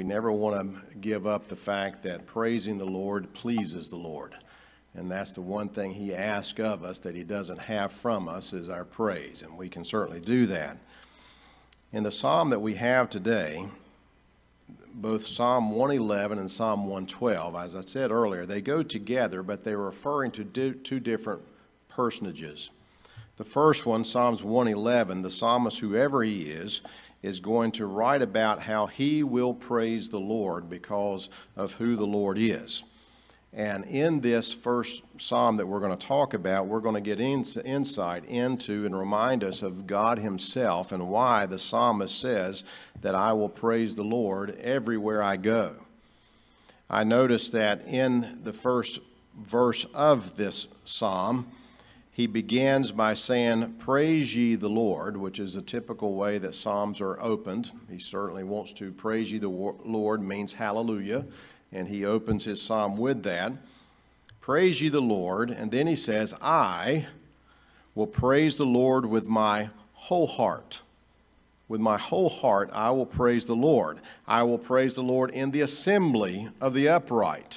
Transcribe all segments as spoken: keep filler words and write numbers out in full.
we never want to give up the fact that praising the Lord pleases the Lord. And that's the one thing he asks of us that he doesn't have from us is our praise, and we can certainly do that. In the psalm that we have today, both Psalm one eleven and Psalm one twelve, as I said earlier, they go together, but they're referring to do, two different personages. The first one, Psalms one eleven, the psalmist, whoever he is, is going to write about how he will praise the Lord because of who the Lord is. And in this first psalm that we're going to talk about, we're going to get in, insight into and remind us of God himself and why the psalmist says that I will praise the Lord everywhere I go. I noticed that in the first verse of this psalm, he begins by saying, praise ye the Lord, which is a typical way that psalms are opened. He certainly wants to praise ye the Lord, means hallelujah. And he opens his psalm with that. Praise ye the Lord. And then he says, I will praise the Lord with my whole heart. With my whole heart, I will praise the Lord. I will praise the Lord in the assembly of the upright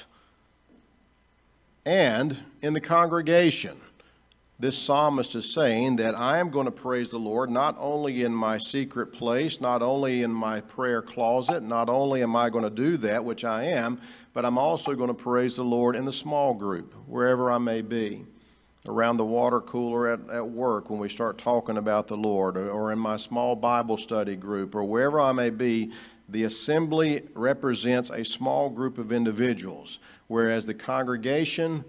and in the congregation. This psalmist is saying that I am going to praise the Lord not only in my secret place, not only in my prayer closet, not only am I going to do that, which I am, but I'm also going to praise the Lord in the small group, wherever I may be, around the water cooler at, at work when we start talking about the Lord, or, or in my small Bible study group, or wherever I may be. The assembly represents a small group of individuals, whereas the congregation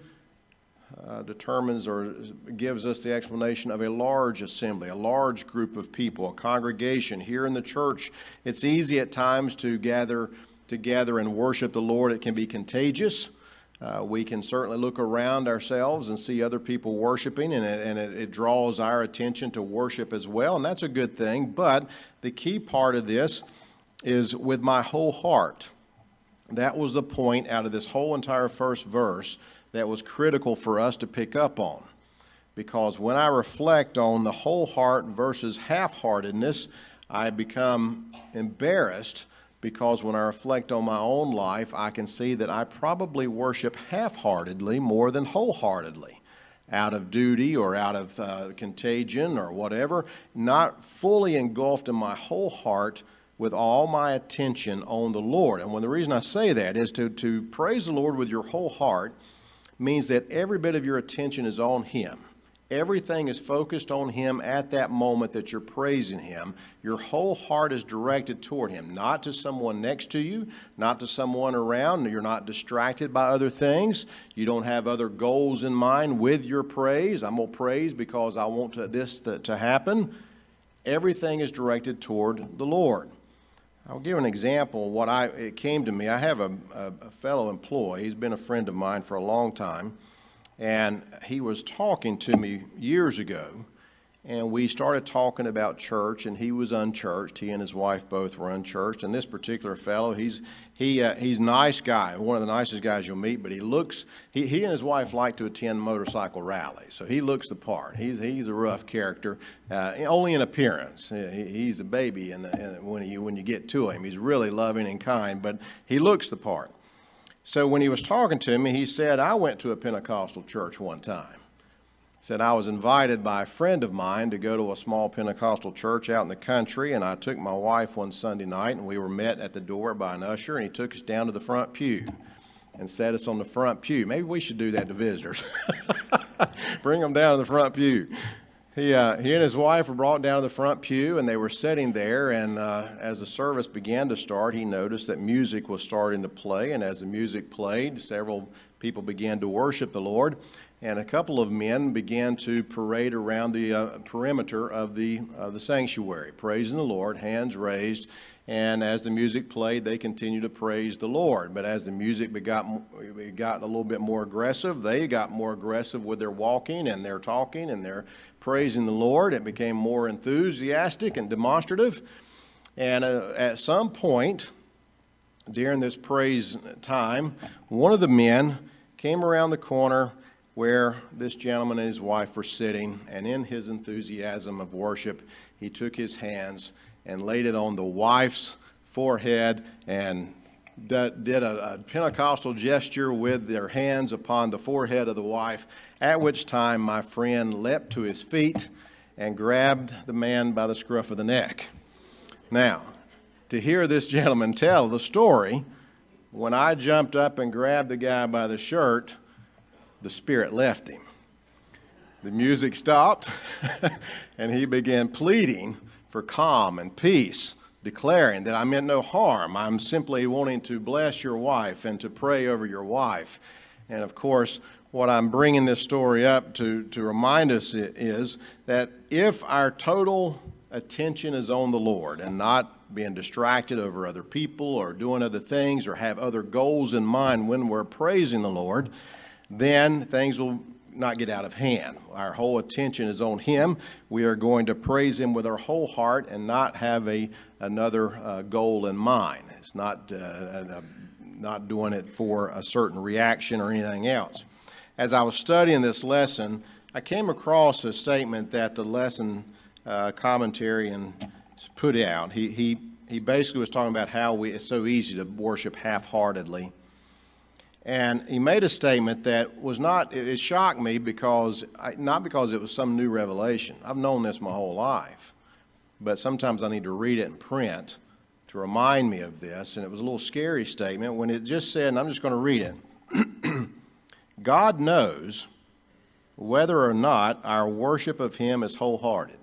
Uh, determines or gives us the explanation of a large assembly, a large group of people, a congregation. Here in the church, it's easy at times to gather together and worship the Lord. It can be contagious. Uh, we can certainly look around ourselves and see other people worshiping, and, it, and it, it draws our attention to worship as well, and that's a good thing. But the key part of this is with my whole heart. That was the point out of this whole entire first verse that was critical for us to pick up on. Because when I reflect on the whole heart versus half-heartedness, I become embarrassed, because when I reflect on my own life, I can see that I probably worship half-heartedly more than wholeheartedly, out of duty or out of uh, contagion or whatever, not fully engulfed in my whole heart with all my attention on the Lord. And when the reason I say that is to, to praise the Lord with your whole heart means that every bit of your attention is on him. Everything is focused on him at that moment that you're praising him. Your whole heart is directed toward him, not to someone next to you, not to someone around. You're not distracted by other things. You don't have other goals in mind with your praise. I'm going to praise because I want to, this to, to happen. Everything is directed toward the Lord. I'll give an example of what I, it came to me. I have a, a, a fellow employee. He's been a friend of mine for a long time. And he was talking to me years ago. And we started talking about church, and he was unchurched. He and his wife both were unchurched. And this particular fellow, he's he uh, he's a nice guy, one of the nicest guys you'll meet. But he looks, he, he and his wife like to attend motorcycle rallies, so he looks the part. He's he's a rough character, uh, only in appearance. He, he's a baby, and when you when you get to him, he's really loving and kind, but he looks the part. So when he was talking to me, he said, I went to a Pentecostal church one time. He said, I was invited by a friend of mine to go to a small Pentecostal church out in the country, and I took my wife one Sunday night, and we were met at the door by an usher, and he took us down to the front pew and set us on the front pew. Maybe we should do that to visitors. Bring them down to the front pew. He, uh, he and his wife were brought down to the front pew, and they were sitting there, and uh, as the service began to start, he noticed that music was starting to play, and as the music played, several people began to worship the Lord, and a couple of men began to parade around the uh, perimeter of the, uh, the sanctuary, praising the Lord, hands raised, and as the music played, they continued to praise the Lord. But as the music got, got a little bit more aggressive, they got more aggressive with their walking and their talking and their praising the Lord. It became more enthusiastic and demonstrative. And uh, at some point during this praise time, one of the men came around the corner where this gentleman and his wife were sitting, and in his enthusiasm of worship, he took his hands and laid it on the wife's forehead and did a, a Pentecostal gesture with their hands upon the forehead of the wife, at which time my friend leapt to his feet and grabbed the man by the scruff of the neck. Now, to hear this gentleman tell the story, when I jumped up and grabbed the guy by the shirt, the spirit left him. The music stopped, and he began pleading for calm and peace, declaring that I meant no harm. I'm simply wanting to bless your wife and to pray over your wife. And of course, what I'm bringing this story up to, to remind us is that if our total attention is on the Lord and not being distracted over other people or doing other things or have other goals in mind when we're praising the Lord, then things will not get out of hand. Our whole attention is on Him. We are going to praise Him with our whole heart and not have a another uh, goal in mind. It's not uh, uh, not doing it for a certain reaction or anything else. As I was studying this lesson, I came across a statement that the lesson uh, commentarian put out. He he he basically was talking about how we it's so easy to worship half-heartedly. And he made a statement that was not, it shocked me because, I, not because it was some new revelation. I've known this my whole life. But sometimes I need to read it in print to remind me of this. And it was a little scary statement when it just said, and I'm just going to read it. God knows whether or not our worship of Him is wholehearted.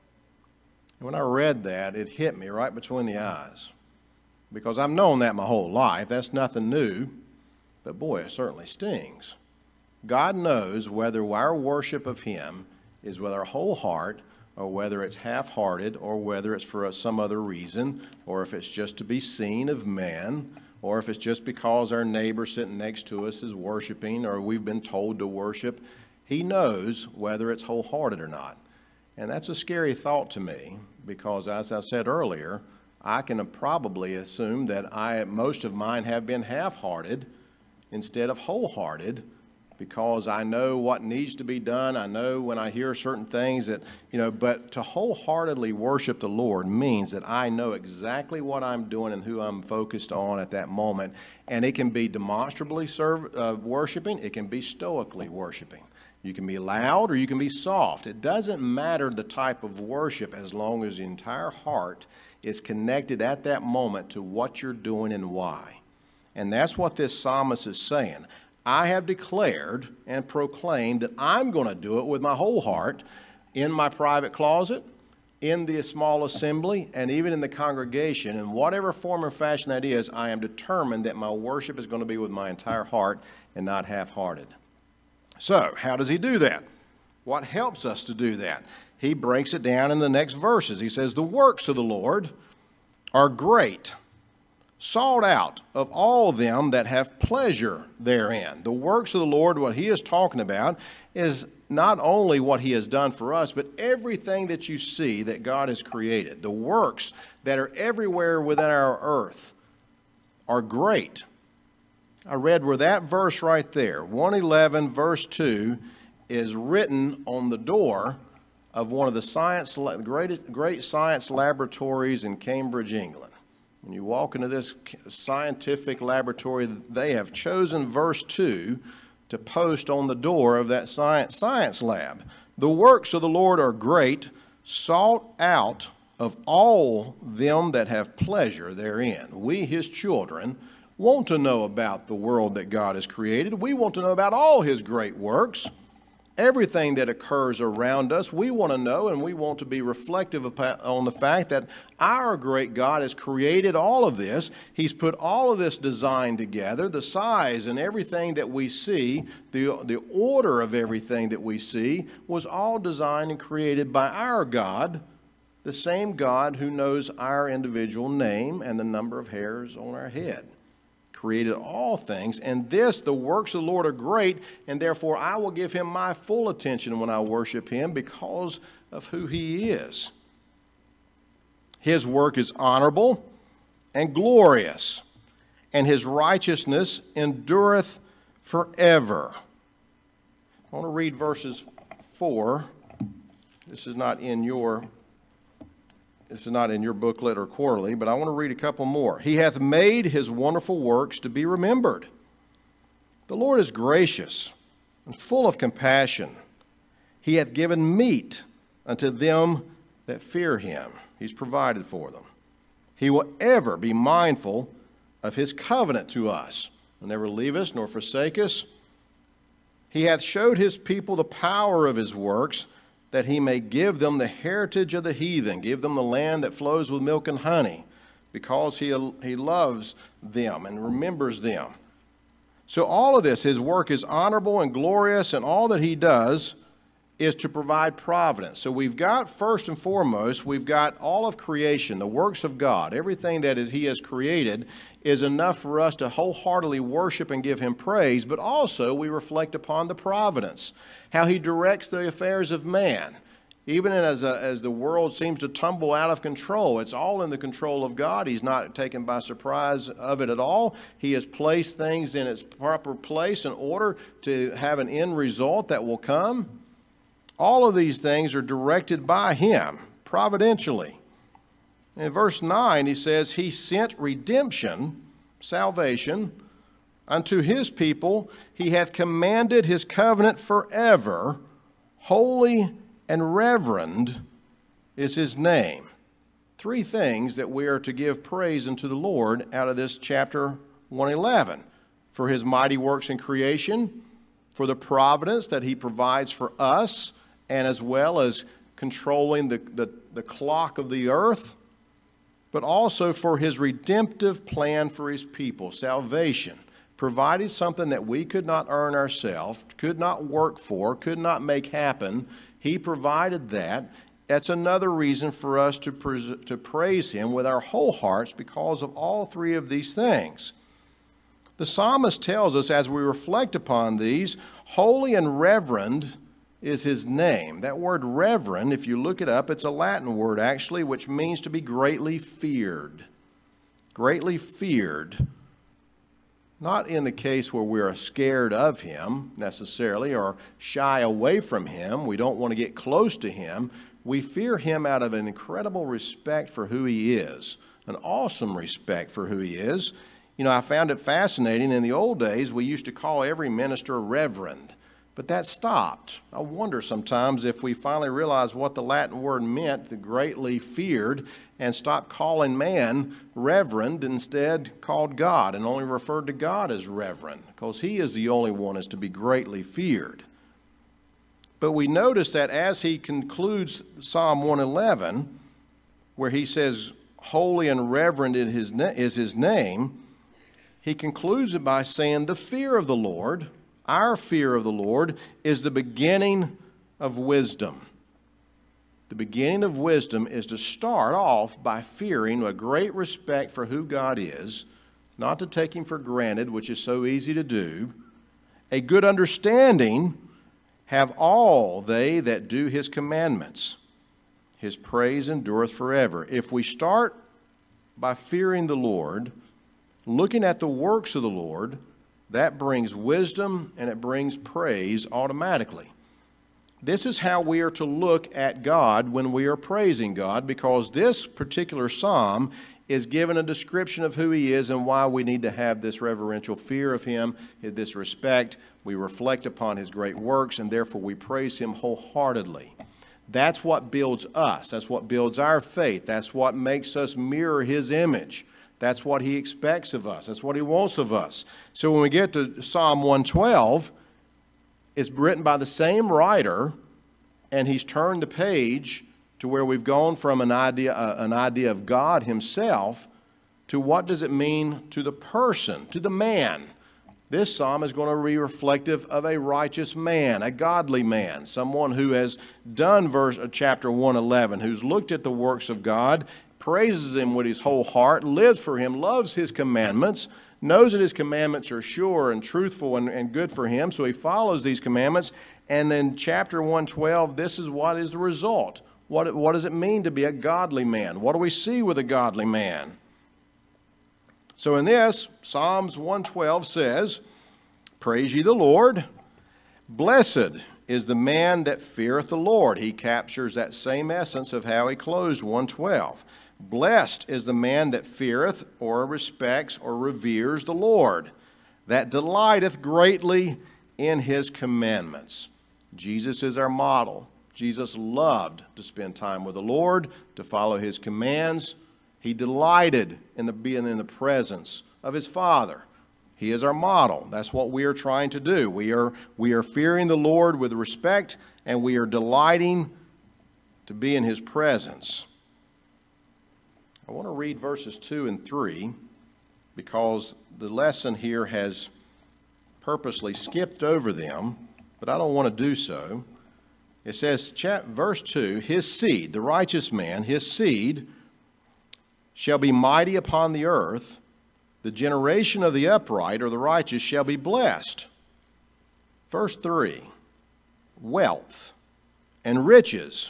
And when I read that, it hit me right between the eyes. Because I've known that my whole life. That's nothing new. But boy, it certainly stings. God knows whether our worship of Him is with our whole heart or whether it's half-hearted or whether it's for some other reason or if it's just to be seen of men or if it's just because our neighbor sitting next to us is worshiping or we've been told to worship. He knows whether it's wholehearted or not. And that's a scary thought to me because, as I said earlier, I can probably assume that I, most of mine have been half-hearted instead of wholehearted, because I know what needs to be done. I know when I hear certain things that, you know, but to wholeheartedly worship the Lord means that I know exactly what I'm doing and who I'm focused on at that moment. And it can be demonstrably serve, uh, worshiping. It can be stoically worshiping. You can be loud or you can be soft. It doesn't matter the type of worship as long as the entire heart is connected at that moment to what you're doing and why. And that's what this psalmist is saying. I have declared and proclaimed that I'm going to do it with my whole heart in my private closet, in the small assembly, and even in the congregation. In whatever form or fashion that is, I am determined that my worship is going to be with my entire heart and not half-hearted. So, how does he do that? What helps us to do that? He breaks it down in the next verses. He says, the works of the Lord are great, sought out of all them that have pleasure therein. The works of the Lord, what he is talking about, is not only what he has done for us, but everything that you see that God has created. The works that are everywhere within our earth are great. I read where that verse right there, one eleven verse two, is written on the door of one of the science, great, great science laboratories in Cambridge, England. When you walk into this scientific laboratory, they have chosen verse two to post on the door of that science, science lab. The works of the Lord are great, sought out of all them that have pleasure therein. We, his children, want to know about the world that God has created. We want to know about all his great works. Everything that occurs around us, we want to know, and we want to be reflective on the fact that our great God has created all of this. He's put all of this design together, the size and everything that we see, the, the order of everything that we see was all designed and created by our God, the same God who knows our individual name and the number of hairs on our head. Created all things, and this, the works of the Lord are great, and therefore I will give him my full attention when I worship him because of who he is. His work is honorable and glorious, and his righteousness endureth forever. I want to read verses four. This is not in your this is not in your booklet or quarterly, but I want to read a couple more. He hath made his wonderful works to be remembered. The Lord is gracious and full of compassion. He hath given meat unto them that fear him. He's provided for them. He will ever be mindful of his covenant to us, will never leave us nor forsake us. He hath showed his people the power of his works, that he may give them the heritage of the heathen, give them the land that flows with milk and honey, because he, he loves them and remembers them. So all of this, his work is honorable and glorious, and all that he does is to provide providence. So we've got, first and foremost, we've got all of creation, the works of God. Everything that is, he has created is enough for us to wholeheartedly worship and give him praise, but also we reflect upon the providence, how he directs the affairs of man. Even as, a, as the world seems to tumble out of control, it's all in the control of God. He's not taken by surprise of it at all. He has placed things in its proper place in order to have an end result that will come. All of these things are directed by him, providentially. In verse nine, he says, he sent redemption, salvation, unto his people. He hath commanded his covenant forever. Holy and reverend is his name. Three things that we are to give praise unto the Lord out of this chapter one eleven. For his mighty works in creation, for the providence that he provides for us, and as well as controlling the, the, the clock of the earth, but also for his redemptive plan for his people, salvation. Provided something that we could not earn ourselves, could not work for, could not make happen. He provided that. That's another reason for us to, pres- to praise him with our whole hearts because of all three of these things. The psalmist tells us, as we reflect upon these, holy and reverend is his name. That word reverend, if you look it up, it's a Latin word actually, which means to be greatly feared. Greatly feared. Not in the case where we are scared of him necessarily or shy away from him. We don't want to get close to him. We fear him out of an incredible respect for who he is, an awesome respect for who he is. You know, I found it fascinating. In the old days, we used to call every minister reverend. But that stopped. I wonder sometimes if we finally realized what the Latin word meant, the greatly feared, and stopped calling man reverend, instead called God, and only referred to God as reverend, because he is the only one is to be greatly feared. But we notice that as he concludes Psalm one eleven, where he says, holy and reverend is his, is his name, he concludes it by saying, the fear of the Lord, our fear of the Lord, is the beginning of wisdom. The beginning of wisdom is to start off by fearing a great respect for who God is, not to take him for granted, which is so easy to do. A good understanding have all they that do his commandments. His praise endureth forever. If we start by fearing the Lord, looking at the works of the Lord, that brings wisdom and it brings praise automatically. This is how we are to look at God when we are praising God, because this particular psalm is given a description of who he is and why we need to have this reverential fear of him, this respect. We reflect upon his great works, and therefore we praise him wholeheartedly. That's what builds us. That's what builds our faith. That's what makes us mirror his image. That's what he expects of us. That's what he wants of us. So when we get to Psalm one twelve, it's written by the same writer, and he's turned the page to where we've gone from an idea, uh, an idea of God himself to what does it mean to the person, to the man. This psalm is going to be reflective of a righteous man, a godly man, someone who has done verse, uh, chapter one eleven, who's looked at the works of God, praises him with his whole heart, lives for him, loves his commandments, knows that his commandments are sure and truthful and, and good for him, so he follows these commandments. And then chapter one twelve, this is what is the result. What, what does it mean to be a godly man? What do we see with a godly man? So in this, Psalms one twelve says, praise ye the Lord. Blessed is the man that feareth the Lord. He captures that same essence of how he closed one twelve. Blessed is the man that feareth or respects or reveres the Lord, that delighteth greatly in his commandments. Jesus is our model. Jesus loved to spend time with the Lord, to follow his commands. He delighted in the being in the presence of his Father. He is our model. That's what we are trying to do. We are, we are fearing the Lord with respect, and we are delighting to be in his presence. I want to read verses two and three because the lesson here has purposely skipped over them, but I don't want to do so. It says, verse two, his seed, the righteous man, his seed shall be mighty upon the earth. The generation of the upright or the righteous shall be blessed. Verse three, wealth and riches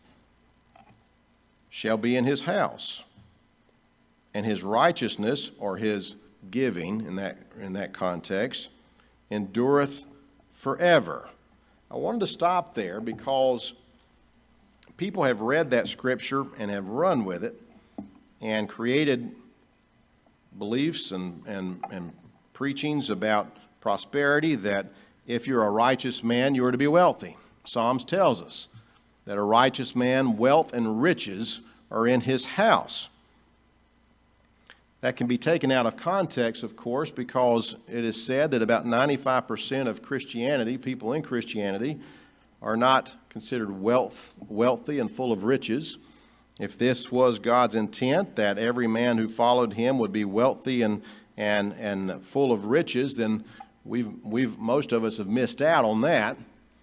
shall be in his house, and his righteousness or his giving in that, in that context endureth forever. I wanted to stop there because people have read that scripture and have run with it and created beliefs and, and, and preachings about prosperity, that if you're a righteous man, you are to be wealthy. Psalms tells us that a righteous man, wealth and riches are in his house. That can be taken out of context, of course, because it is said that about ninety-five percent of Christianity, people in Christianity, are not considered wealth, wealthy and full of riches. If this was God's intent, that every man who followed him would be wealthy and, and, and full of riches, then we've, we've, most of us have missed out on that.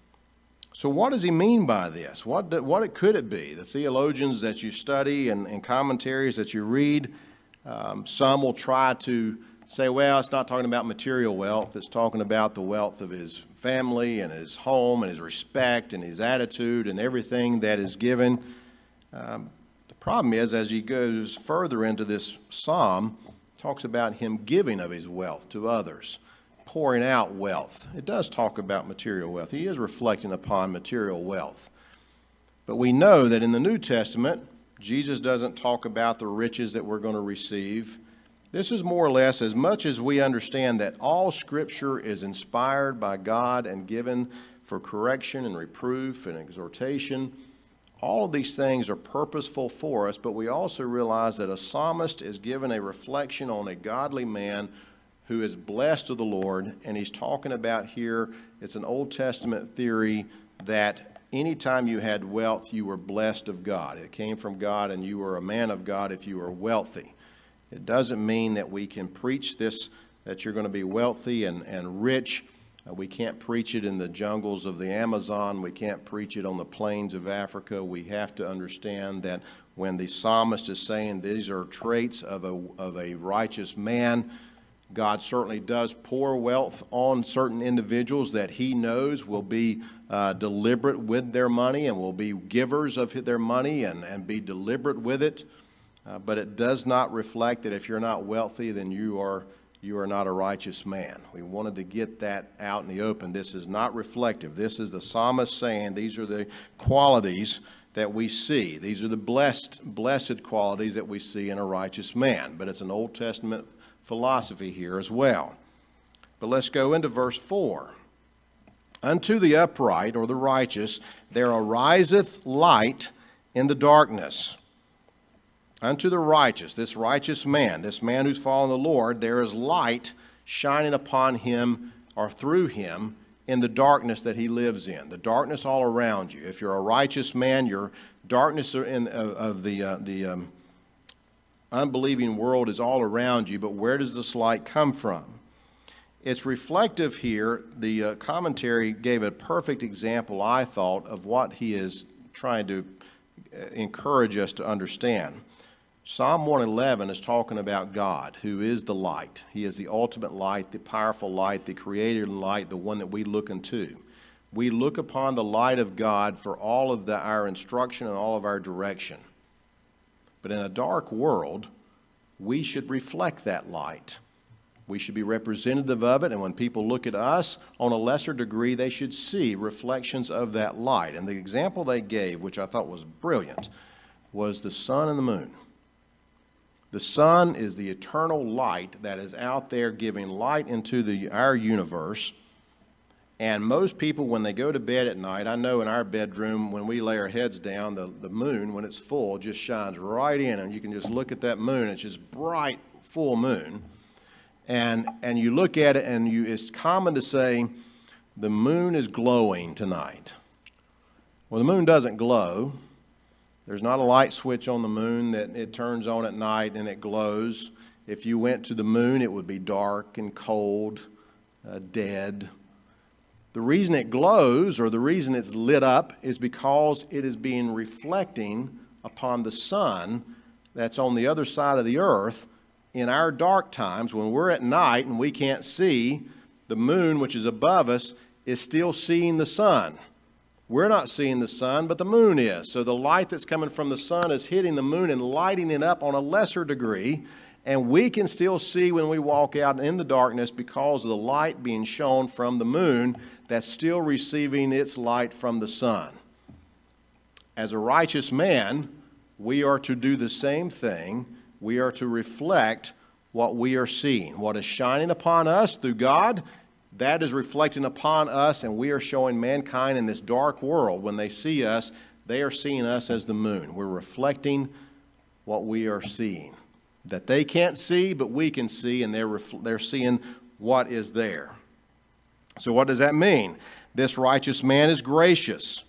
So what does he mean by this? What, what could it be? The theologians that you study and, and commentaries that you read, Um, some will try to say, well, it's not talking about material wealth. It's talking about the wealth of his family and his home and his respect and his attitude and everything that is given. Um, the problem is, as he goes further into this psalm, talks about him giving of his wealth to others, pouring out wealth. It does talk about material wealth. He is reflecting upon material wealth. But we know that in the New Testament, Jesus doesn't talk about the riches that we're going to receive. This is more or less, as much as we understand that all Scripture is inspired by God and given for correction and reproof and exhortation. All of these things are purposeful for us, but we also realize that a psalmist is given a reflection on a godly man who is blessed of the Lord, and he's talking about here, it's an Old Testament theory that anytime you had wealth, you were blessed of God. It came from God, and you were a man of God if you were wealthy. It doesn't mean that we can preach this, that you're going to be wealthy and, and rich. Uh, we can't preach it in the jungles of the Amazon. We can't preach it on the plains of Africa. We have to understand that when the psalmist is saying these are traits of a, of a righteous man, God certainly does pour wealth on certain individuals that he knows will be uh, deliberate with their money and will be givers of their money and, and be deliberate with it. Uh, but it does not reflect that if you're not wealthy, then you are, you are not a righteous man. We wanted to get that out in the open. This is not reflective. This is the psalmist saying these are the qualities that we see. These are the blessed, blessed qualities that we see in a righteous man. But it's an Old Testament philosophy here as well. But let's go into verse four. Unto the upright, or the righteous, there ariseth light in the darkness. Unto the righteous, this righteous man, this man who's following the Lord, there is light shining upon him or through him in the darkness that he lives in. The darkness all around you. If you're a righteous man, your darkness in, of, of the, uh, the um, unbelieving world is all around you, but where does this light come from? It's reflective here. The uh, commentary gave a perfect example, I thought, of what he is trying to encourage us to understand. Psalm one eleven is talking about God, who is the light. He is the ultimate light, the powerful light, the creator light, the one that we look into. We look upon the light of God for all of the, our instruction and all of our direction. But in a dark world, we should reflect that light. We should be representative of it, and when people look at us on a lesser degree, they should see reflections of that light. And the example they gave, which I thought was brilliant, was the sun and the moon. The sun is the eternal light that is out there giving light into the, our universe. And most people, when they go to bed at night, I know in our bedroom, when we lay our heads down, the, the moon, when it's full, just shines right in, and you can just look at that moon. It's just bright, full moon. And, and you look at it, and you, it's common to say, the moon is glowing tonight. Well, the moon doesn't glow. There's not a light switch on the moon that it turns on at night and it glows. If you went to the moon, it would be dark and cold, uh, dead. The reason it glows, or the reason it's lit up, is because it is being reflecting upon the sun that's on the other side of the earth. In our dark times, when we're at night and we can't see, the moon, which is above us, is still seeing the sun. We're not seeing the sun, but the moon is. So the light that's coming from the sun is hitting the moon and lighting it up on a lesser degree. And we can still see when we walk out in the darkness because of the light being shown from the moon that's still receiving its light from the sun. As a righteous man, we are to do the same thing. We are to reflect what we are seeing. What is shining upon us through God, that is reflecting upon us, and we are showing mankind in this dark world. When they see us, they are seeing us as the moon. We're reflecting what we are seeing. That they can't see, but we can see, and they're, they're seeing what is there. So what does that mean? This righteous man is gracious.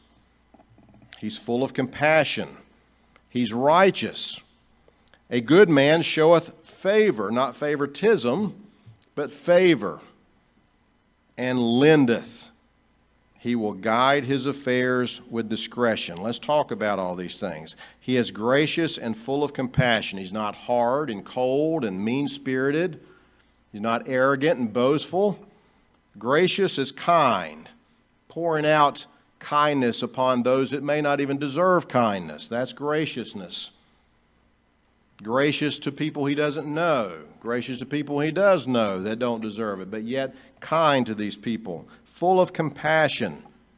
He's full of compassion. He's righteous. A good man showeth favor, not favoritism, but favor, and lendeth. He will guide his affairs with discretion. Let's talk about all these things. He is gracious and full of compassion. He's not hard and cold and mean-spirited. He's not arrogant and boastful. Gracious is kind, pouring out kindness upon those that may not even deserve kindness. That's graciousness. Gracious to people he doesn't know. Gracious to people he does know that don't deserve it, but yet kind to these people. Full of compassion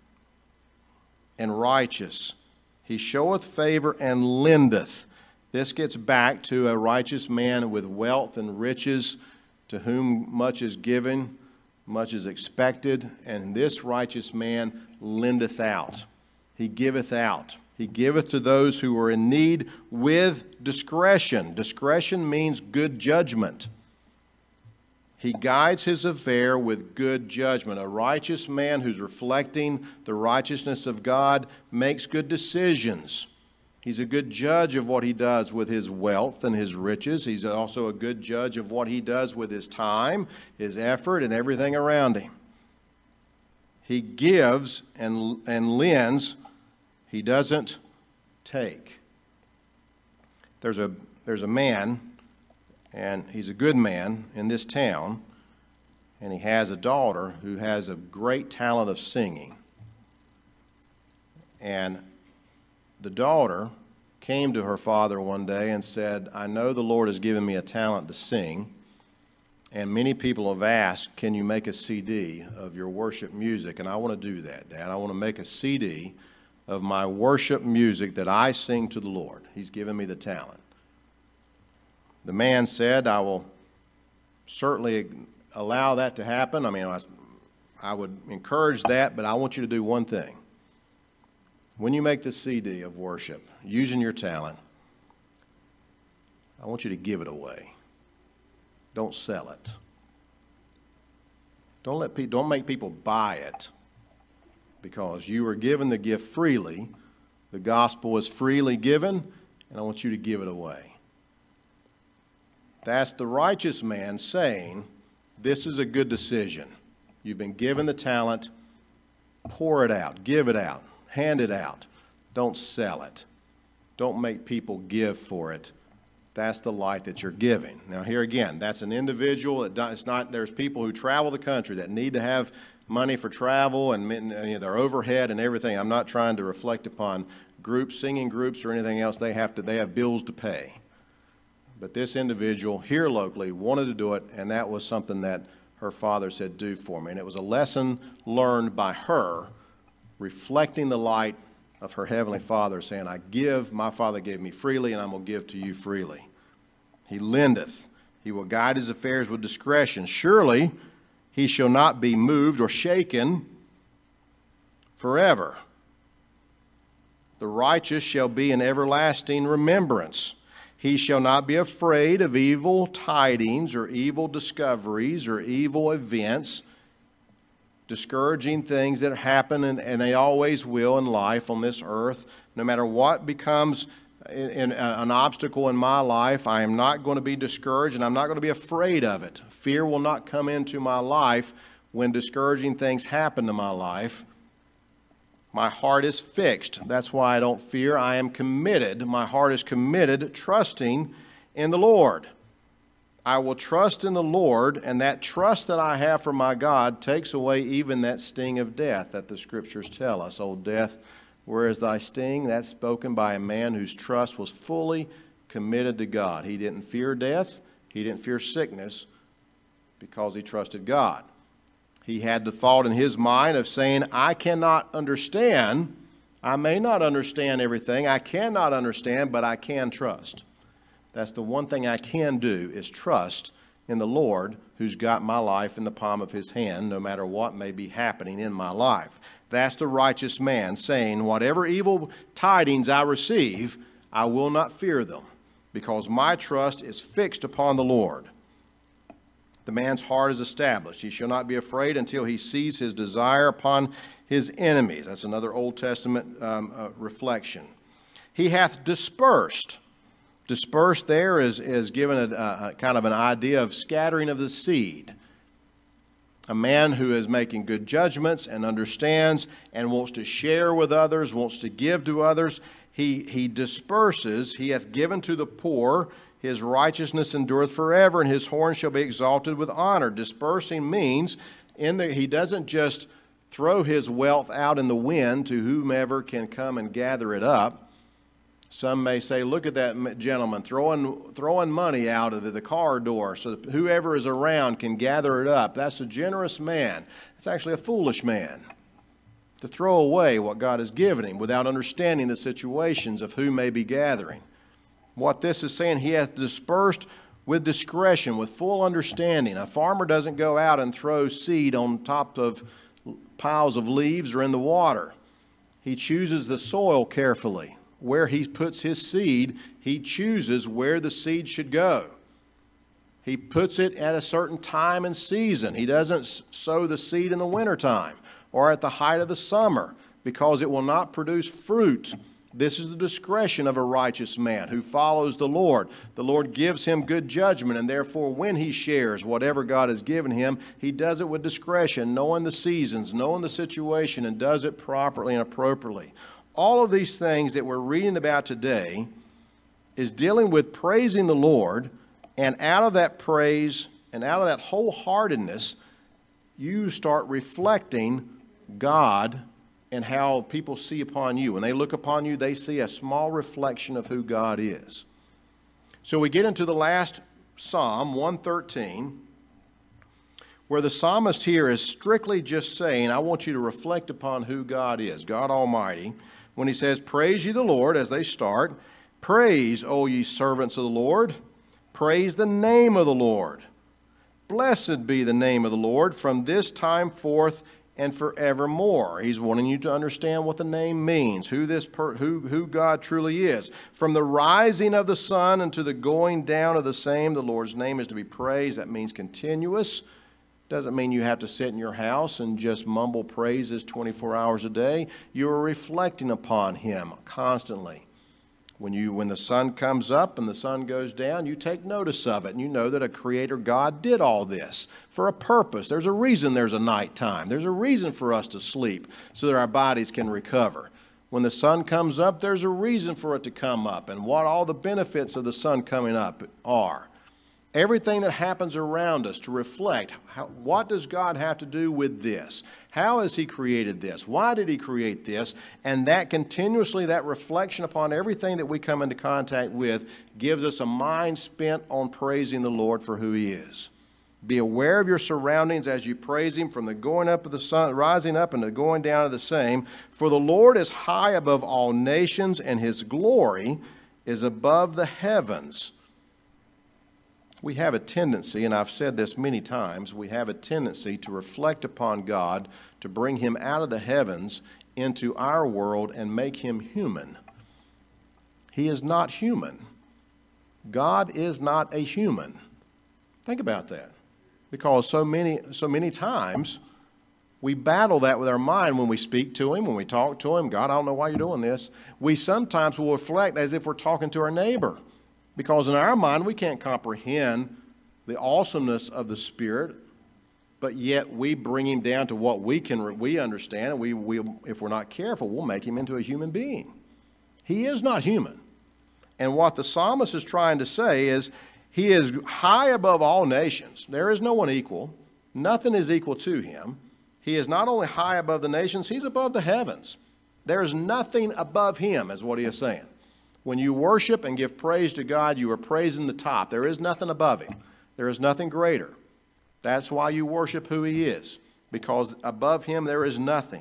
and righteous. He showeth favor and lendeth. This gets back to a righteous man with wealth and riches, to whom much is given, much is expected, and this righteous man lendeth out. He giveth out. He giveth to those who are in need with discretion. Discretion means good judgment. He guides his affair with good judgment. A righteous man who's reflecting the righteousness of God makes good decisions. He's a good judge of what he does with his wealth and his riches. He's also a good judge of what he does with his time, his effort, and everything around him. He gives and, and lends. He doesn't take. There's a, there's a man, and he's a good man in this town, and he has a daughter who has a great talent of singing. And the daughter came to her father one day and said, I know the Lord has given me a talent to sing, and many people have asked, can you make a C D of your worship music? And I want to do that, Dad. I want to make a C D of my worship music that I sing to the Lord. He's given me the talent. The man said, I will certainly allow that to happen. I mean, I, I would encourage that, but I want you to do one thing. When you make the C D of worship, using your talent, I want you to give it away. Don't sell it. Don't let pe- don't make people buy it, because you are given the gift freely. The gospel is freely given, and I want you to give it away. That's the righteous man saying, this is a good decision. You've been given the talent. Pour it out. Give it out. Hand it out. Don't sell it. Don't make people give for it. That's the light that you're giving. Now, here again, that's an individual. It's not, there's people who travel the country that need to have money for travel and you know, their overhead and everything. I'm not trying to reflect upon groups, singing groups or anything else. They have to, they have bills to pay. But this individual here locally wanted to do it, and that was something that her father said, do for me. And it was a lesson learned by her, reflecting the light of her heavenly Father, saying, I give, my Father gave me freely, and I'm going to give to you freely. He lendeth. He will guide his affairs with discretion. Surely he shall not be moved or shaken forever. The righteous shall be in everlasting remembrance. He shall not be afraid of evil tidings or evil discoveries or evil events, discouraging things that happen, and, and they always will in life on this earth. No matter what becomes in, in, uh, an obstacle in my life, I am not going to be discouraged, and I'm not going to be afraid of it. Fear will not come into my life when discouraging things happen to my life. My heart is fixed. That's why I don't fear. I am committed. My heart is committed, trusting in the Lord. I will trust in the Lord, and that trust that I have for my God takes away even that sting of death that the Scriptures tell us. O death, where is thy sting? That's spoken by a man whose trust was fully committed to God. He didn't fear death. He didn't fear sickness because he trusted God. He had the thought in his mind of saying, I cannot understand. I may not understand everything. I cannot understand, but I can trust. That's the one thing I can do, is trust in the Lord, who's got my life in the palm of his hand, no matter what may be happening in my life. That's the righteous man saying, whatever evil tidings I receive, I will not fear them, because my trust is fixed upon the Lord. The man's heart is established. He shall not be afraid until he sees his desire upon his enemies. That's another Old Testament um, uh, reflection. He hath dispersed. Dispersed there is, is given a, a kind of an idea of scattering of the seed. A man who is making good judgments and understands and wants to share with others, wants to give to others. He, he disperses. He hath given to the poor. His righteousness endureth forever, and his horn shall be exalted with honor. Dispersing means in the, he doesn't just throw his wealth out in the wind to whomever can come and gather it up. Some may say, look at that gentleman throwing, throwing money out of the car door so that whoever is around can gather it up. That's a generous man. It's actually a foolish man to throw away what God has given him without understanding the situations of who may be gathering. What this is saying, he hath dispersed with discretion, with full understanding. A farmer doesn't go out and throw seed on top of piles of leaves or in the water. He chooses the soil carefully. Where he puts his seed, he chooses where the seed should go. He puts it at a certain time and season. He doesn't sow the seed in the wintertime or at the height of the summer, because it will not produce fruit. This is the discretion of a righteous man who follows the Lord. The Lord gives him good judgment, and therefore when he shares whatever God has given him, he does it with discretion, knowing the seasons, knowing the situation, and does it properly and appropriately. All of these things that we're reading about today is dealing with praising the Lord, and out of that praise and out of that wholeheartedness, you start reflecting God and how people see upon you. When they look upon you, they see a small reflection of who God is. So we get into the last Psalm, one thirteen, where the psalmist here is strictly just saying, I want you to reflect upon who God is, God Almighty. When he says, praise ye the Lord, as they start, praise, O ye servants of the Lord, praise the name of the Lord. Blessed be the name of the Lord from this time forth and forevermore. He's wanting you to understand what the name means, who this per, who who God truly is. From the rising of the sun unto the going down of the same, the Lord's name is to be praised. That means continuous. Doesn't mean you have to sit in your house and just mumble praises twenty-four hours a day. You are reflecting upon him constantly. When you when the sun comes up and the sun goes down, you take notice of it, and you know that a creator God did all this for a purpose. There's a reason there's a nighttime. There's a reason for us to sleep so that our bodies can recover. When the sun comes up, there's a reason for it to come up and what all the benefits of the sun coming up are. everything that happens around us to reflect, how, what does God have to do with this? How has He created this? Why did He create this? And that continuously, that reflection upon everything that we come into contact with gives us a mind spent on praising the Lord for who He is. Be aware of your surroundings as you praise Him, from the going up of the sun, rising up and the going down of the same. For the Lord is high above all nations, and His glory is above the heavens. We have a tendency, and I've said this many times, we have a tendency to reflect upon God, to bring Him out of the heavens into our world and make Him human. He is not human. God is not a human. Think about that. Because so many, so many times we battle that with our mind when we speak to Him, when we talk to Him. God, I don't know why you're doing this. We sometimes will reflect as if we're talking to our neighbor. Because in our mind, we can't comprehend the awesomeness of the Spirit, but yet we bring Him down to what we can we understand, and we, we, if we're not careful, we'll make Him into a human being. He is not human. And what the psalmist is trying to say is, He is high above all nations. There is no one equal. Nothing is equal to Him. He is not only high above the nations, He's above the heavens. There is nothing above Him, is what he is saying. When you worship and give praise to God, you are praising the top. There is nothing above Him. There is nothing greater. That's why you worship who He is, because above Him there is nothing.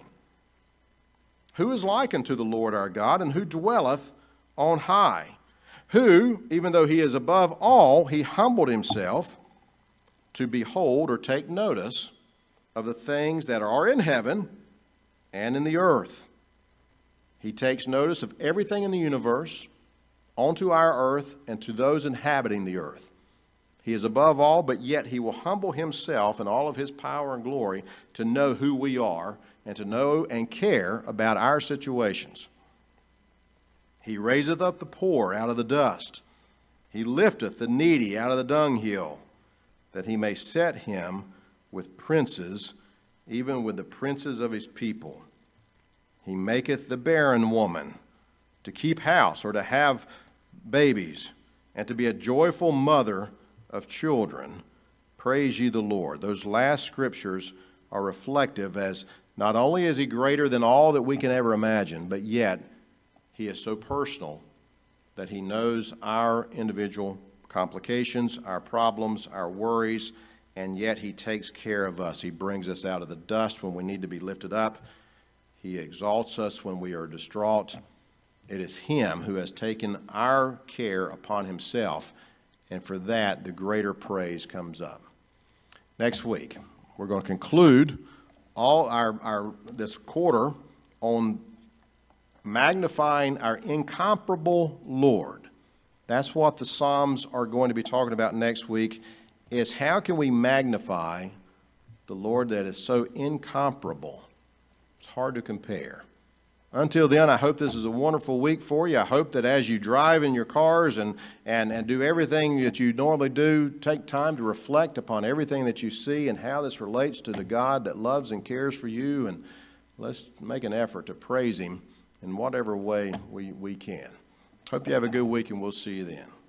Who is like unto the Lord our God, and who dwelleth on high? Who, even though He is above all, He humbled Himself to behold or take notice of the things that are in heaven and in the earth. He takes notice of everything in the universe, onto our earth, and to those inhabiting the earth. He is above all, but yet He will humble Himself in all of His power and glory to know who we are and to know and care about our situations. He raiseth up the poor out of the dust. He lifteth the needy out of the dunghill, that He may set him with princes, even with the princes of His people. He maketh the barren woman to keep house or to have babies, and to be a joyful mother of children. Praise ye the Lord. Those last scriptures are reflective, as not only is He greater than all that we can ever imagine, but yet He is so personal that He knows our individual complications, our problems, our worries, and yet He takes care of us. He brings us out of the dust when we need to be lifted up. He exalts us when we are distraught. It is Him who has taken our care upon Himself, and for that the greater praise comes up. Next week, we're going to conclude all our, our this quarter on magnifying our incomparable Lord. That's what the Psalms are going to be talking about next week, is how can we magnify the Lord that is so incomparable. It's hard to compare. Until then, I hope this is a wonderful week for you. I hope that as you drive in your cars and, and, and do everything that you normally do, take time to reflect upon everything that you see and how this relates to the God that loves and cares for you. And let's make an effort to praise Him in whatever way we, we can. Hope you have a good week, and we'll see you then.